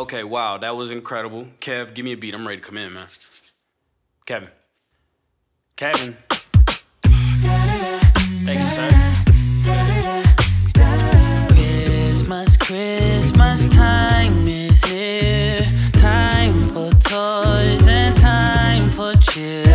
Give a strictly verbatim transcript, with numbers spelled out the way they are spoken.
Okay, wow, that was incredible. Kev, give me a beat. I'm ready to come in, man. Kevin. Kevin. Thank you, sir. Christmas, Christmas time is here. Time for toys and time for cheer.